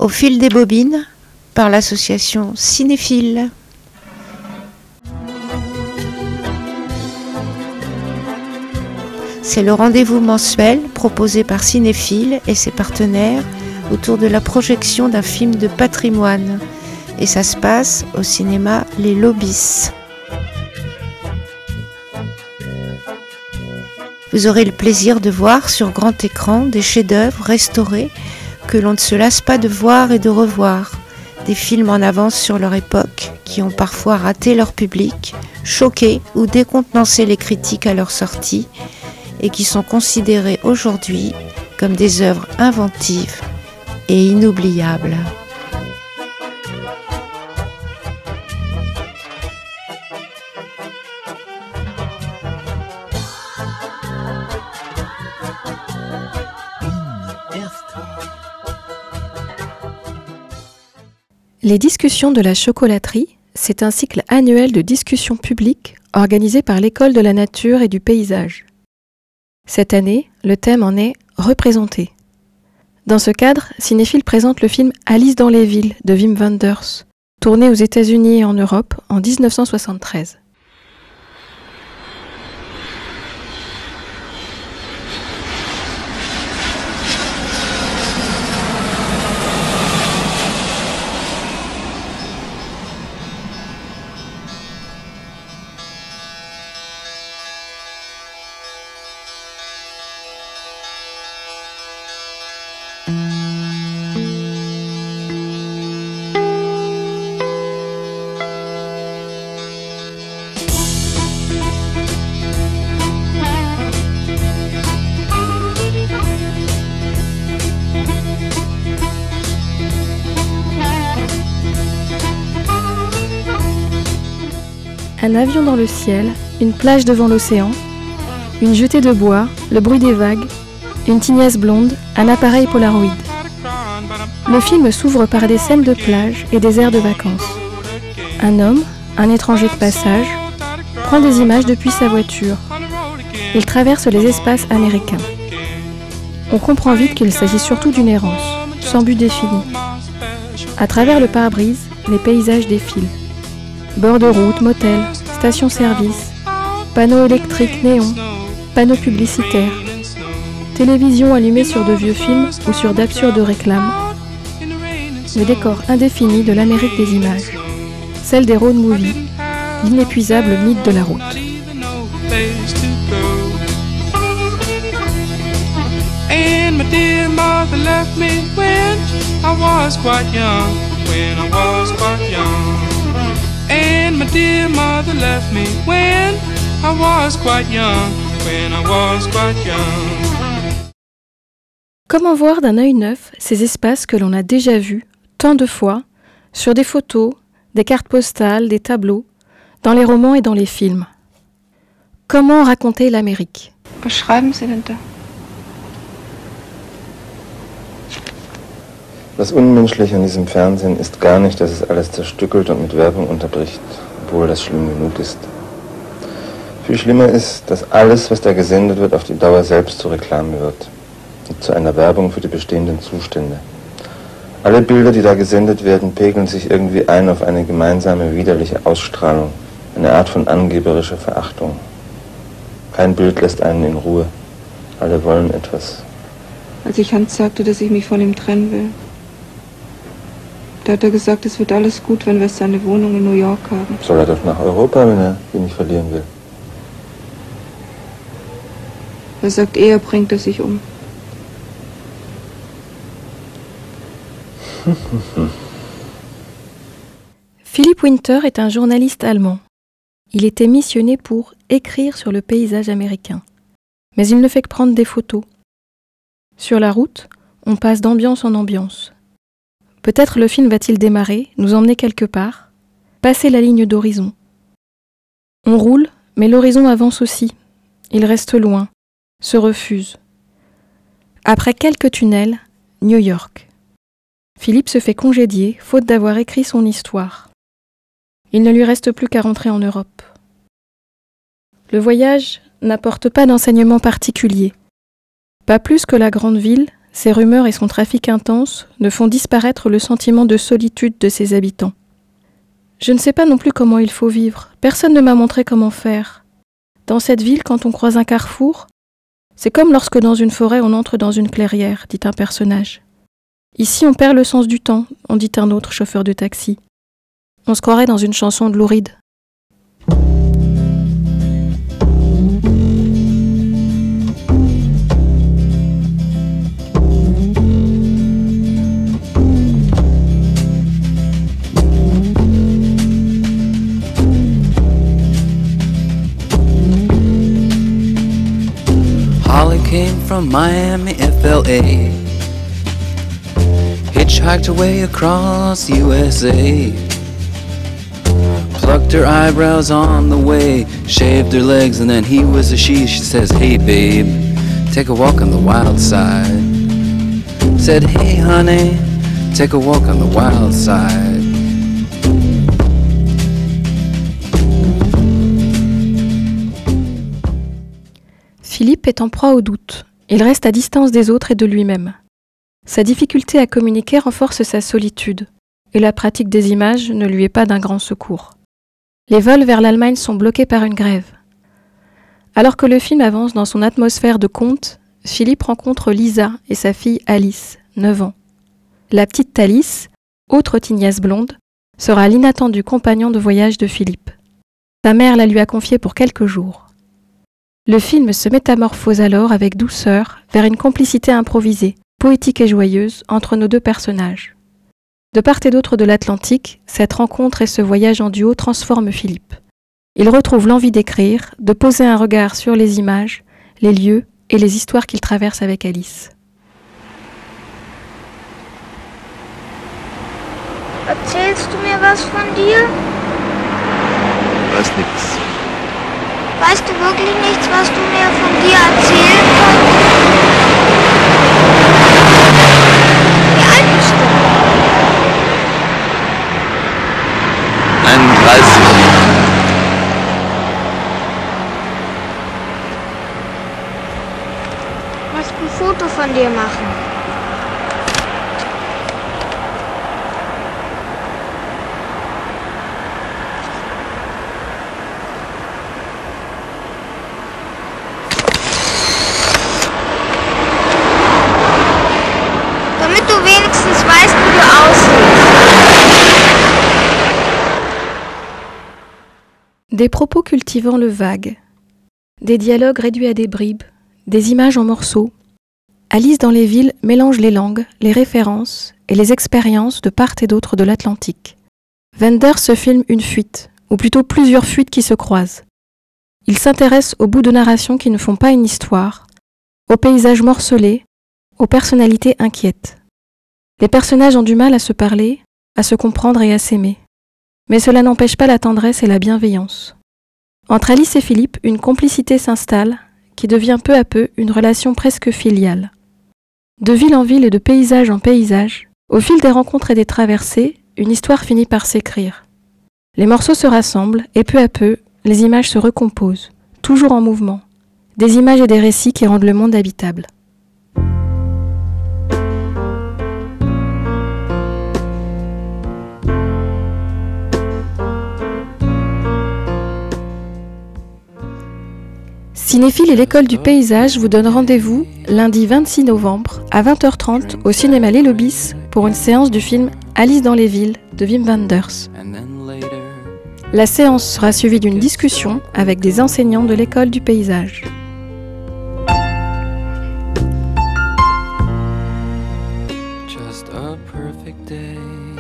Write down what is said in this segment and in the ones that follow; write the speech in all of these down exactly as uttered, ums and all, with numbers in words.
Au fil des bobines, par l'association Cinéphile. C'est le rendez-vous mensuel proposé par Cinéphile et ses partenaires autour de la projection d'un film de patrimoine. Et ça se passe au cinéma Les Lobbies. Vous aurez le plaisir de voir sur grand écran des chefs-d'œuvre restaurés que l'on ne se lasse pas de voir et de revoir. Des films en avance sur leur époque qui ont parfois raté leur public, choqué ou décontenancé les critiques à leur sortie et qui sont considérés aujourd'hui comme des œuvres inventives et inoubliables. Les discussions de la chocolaterie, c'est un cycle annuel de discussions publiques organisé par l'École de la nature et du paysage. Cette année, le thème en est « Représenté ». Dans ce cadre, Cinéphile présente le film « Alice dans les villes » de Wim Wenders, tourné aux États-Unis et en Europe en dix-neuf cent soixante-treize. Un avion dans le ciel, une plage devant l'océan, une jetée de bois, le bruit des vagues, une tignasse blonde, un appareil Polaroid. Le film s'ouvre par des scènes de plage et des aires de vacances. Un homme, un étranger de passage, prend des images depuis sa voiture. Il traverse les espaces américains. On comprend vite qu'il s'agit surtout d'une errance, sans but défini. À travers le pare-brise, les paysages défilent. Bord de route, motel, station-service, panneaux électriques néons, panneaux publicitaires, télévision allumée sur de vieux films ou sur d'absurdes réclames. Le décor indéfini de l'Amérique des images, celle des road movies, l'inépuisable mythe de la route. And my dear mother left me when I was quite young, when I was quite young. And my dear mother left me when I was quite young, when I was quite young. Comment voir d'un œil neuf ces espaces que l'on a déjà vus tant de fois sur des photos, des cartes postales, des tableaux, dans les romans et dans les films? Comment raconter l'Amérique? Was schreiben Sie denn da? Das Unmenschliche an diesem Fernsehen ist gar nicht, dass es alles zerstückelt und mit Werbung unterbricht, obwohl das schlimm genug ist. Viel schlimmer ist, dass alles, was da gesendet wird, auf die Dauer selbst zur Reklame wird und zu einer Werbung für die bestehenden Zustände. Alle Bilder, die da gesendet werden, pegeln sich irgendwie ein auf eine gemeinsame widerliche Ausstrahlung, eine Art von angeberischer Verachtung. Kein Bild lässt einen in Ruhe. Alle wollen etwas. Als ich Hans sagte, dass ich mich von ihm trennen will, da hat er gesagt, es wird alles gut, wenn wir seine Wohnung in New York haben. Soll er doch nach Europa, wenn er sie nicht verlieren will? Er sagt, eher bringt er sich um. Philipp Winter est un journaliste allemand. Il était missionné pour écrire sur le paysage américain. Mais il ne fait que prendre des photos. Sur la route, on passe d'ambiance en ambiance. Peut-être le film va-t-il démarrer, nous emmener quelque part, passer la ligne d'horizon. On roule, mais l'horizon avance aussi. Il reste loin, se refuse. Après quelques tunnels, New York. Philippe se fait congédier, faute d'avoir écrit son histoire. Il ne lui reste plus qu'à rentrer en Europe. Le voyage n'apporte pas d'enseignement particulier. Pas plus que la grande ville, Ses rumeurs et son trafic intense ne font disparaître le sentiment de solitude de ses habitants. Je ne sais pas non plus comment il faut vivre. Personne ne m'a montré comment faire. Dans cette ville, quand on croise un carrefour, c'est comme lorsque dans une forêt on entre dans une clairière, dit un personnage. Ici on perd le sens du temps, en dit un autre chauffeur de taxi. On se croirait dans une chanson de Lou Reed. Holly came from Miami, F L A. Hitchhiked away across U S A. Plucked her eyebrows on the way, shaved her legs, and then he was a she. She says, hey babe, take a walk on the wild side. Said, hey honey, take a walk on the wild side. Philippe est en proie au doute. Il reste à distance des autres et de lui-même. Sa difficulté à communiquer renforce sa solitude, et la pratique des images ne lui est pas d'un grand secours. Les vols vers l'Allemagne sont bloqués par une grève. Alors que le film avance dans son atmosphère de conte, Philippe rencontre Lisa et sa fille Alice, neuf ans. La petite Thalys, autre tignasse blonde, sera l'inattendu compagnon de voyage de Philippe. Sa mère la lui a confiée pour quelques jours. Le film se métamorphose alors avec douceur vers une complicité improvisée, poétique et joyeuse entre nos deux personnages. De part et d'autre de l'Atlantique, cette rencontre et ce voyage en duo transforment Philippe. Il retrouve l'envie d'écrire, de poser un regard sur les images, les lieux et les histoires qu'il traverse avec Alice. Erzählst du mir was von dir? Weiß nix. Weißt du wirklich nichts, was du mir von dir erzählen kannst? Wie alt bist du? einunddreißig. Ich möchte ein Foto von dir machen. Des propos cultivant le vague, des dialogues réduits à des bribes, des images en morceaux. Alice dans les villes mélange les langues, les références et les expériences de part et d'autre de l'Atlantique. Wenders se filme une fuite, ou plutôt plusieurs fuites qui se croisent. Il s'intéresse aux bouts de narration qui ne font pas une histoire, aux paysages morcelés, aux personnalités inquiètes. Les personnages ont du mal à se parler, à se comprendre et à s'aimer. Mais cela n'empêche pas la tendresse et la bienveillance. Entre Alice et Philippe, une complicité s'installe qui devient peu à peu une relation presque filiale. De ville en ville et de paysage en paysage, au fil des rencontres et des traversées, une histoire finit par s'écrire. Les morceaux se rassemblent et peu à peu, les images se recomposent, toujours en mouvement. Des images et des récits qui rendent le monde habitable. Cinéphile et l'école du paysage vous donnent rendez-vous lundi vingt-six novembre à vingt heures trente au cinéma Les Lobis pour une séance du film Alice dans les villes de Wim Wenders. La séance sera suivie d'une discussion avec des enseignants de l'école du paysage. Just a perfect day.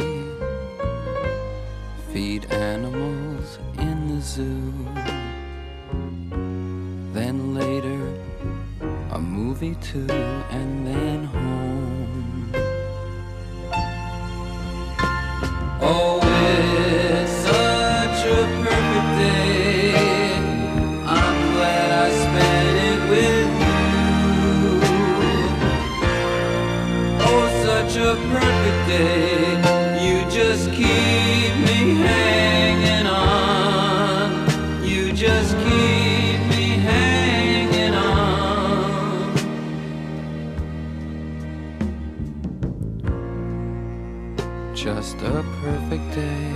Feed animals in the zoo. Then later, a movie too, and then home. Oh, it's such a perfect day. I'm glad I spent it with you. Oh, such a perfect day. You just keep me hanging on. You just keep just a perfect day.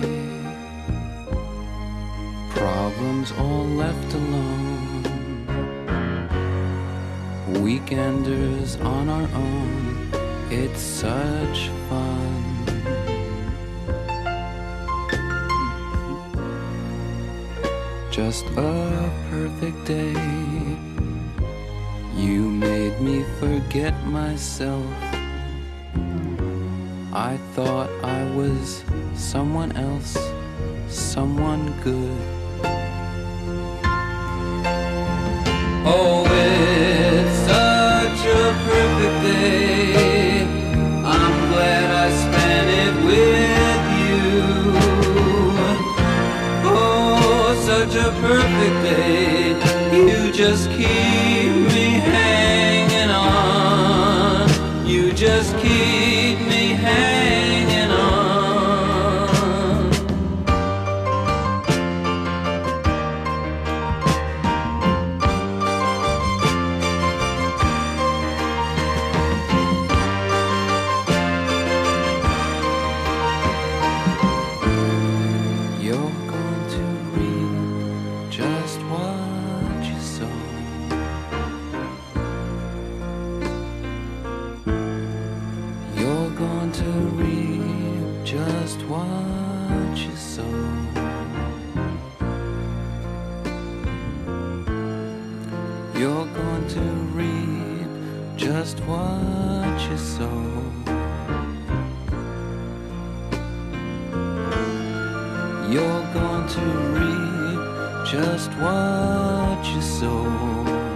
Problems all left alone. Weekenders on our own. It's such fun. Just a perfect day. You made me forget myself. I thought I was someone else, someone good. Oh, it's such a perfect day. I'm glad I spent it with you. Oh, such a perfect day. You just keep me hanging on. You just keep me hanging on. You're going to reap just what you sow. You're going to reap just what you sow. You're going to reap just what you sow. You're going to reap just what you sow.